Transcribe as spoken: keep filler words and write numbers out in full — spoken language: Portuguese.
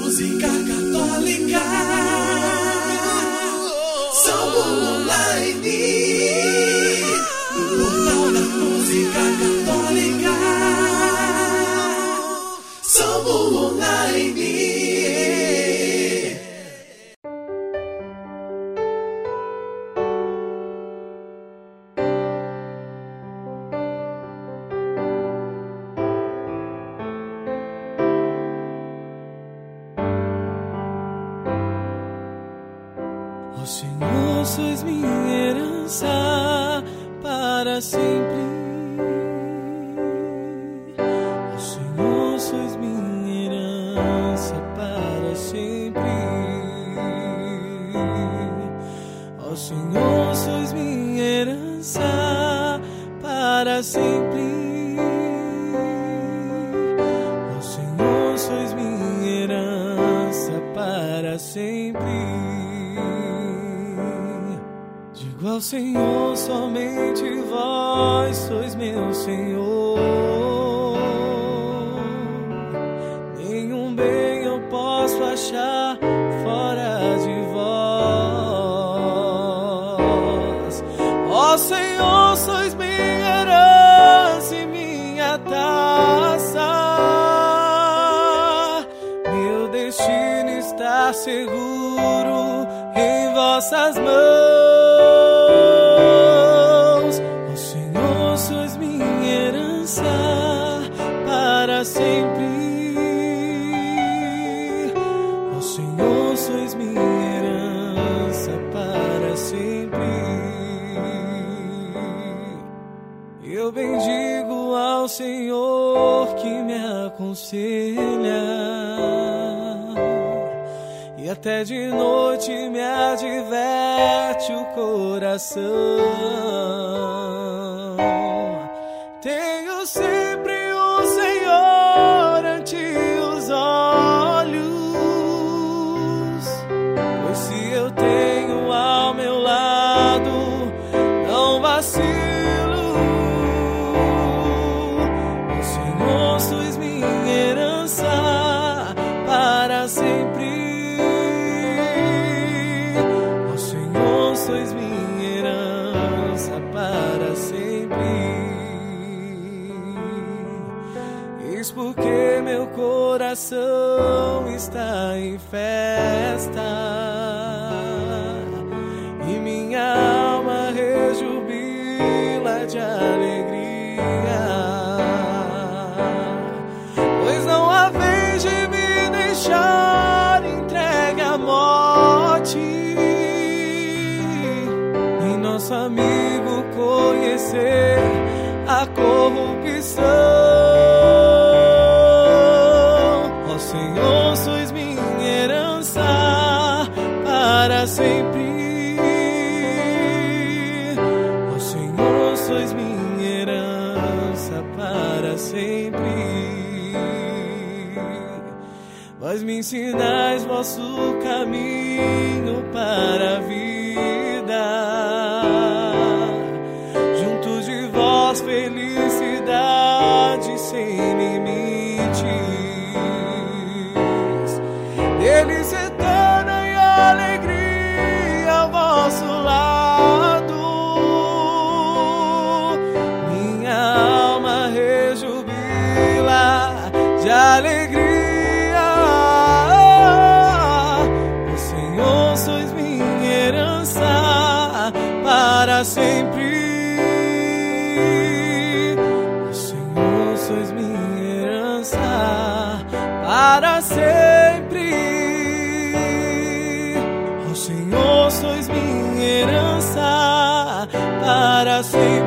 música católica. Salmo Online, o portal da música católica. Salmo Online. Ó Senhor, sois minha herança para sempre. Ó Senhor, sois minha herança para sempre. Ó Senhor, sois minha herança para sempre. Ó Senhor, sois minha herança para sempre. Digo ao Senhor, somente vós sois meu Senhor. Nenhum bem eu posso achar fora de vós. Ó Senhor, sois minha herança e minha taça. Meu destino está seguro em vossas mãos. Para sempre, ó Senhor, sois minha herança para sempre. Eu bendigo ao Senhor que me aconselha e até de noite me adverte o coração. Tenho sempre o Senhor ante os olhos, pois se eu tenho ao meu lado, não vacilo. O Senhor, sois minha herança para sempre. O Senhor, sois minha herança para sempre. Eis porque meu coração está em festa e minha alma rejubila de alegria, pois não há vez de me deixar entregue à morte, em nosso amigo conhecer a corrupção. Senhor, sois minha herança para sempre. Ó Senhor, sois minha herança para sempre. Vós me ensinais vosso caminho para a vida. Junto de vós felicidade sem limite. Delícia eterna e alegria ao vosso lado. Minha alma rejubila de alegria. O Senhor, sois minha herança para sempre. O Senhor, sois minha herança para sempre. Senhor, sois minha herança para sempre.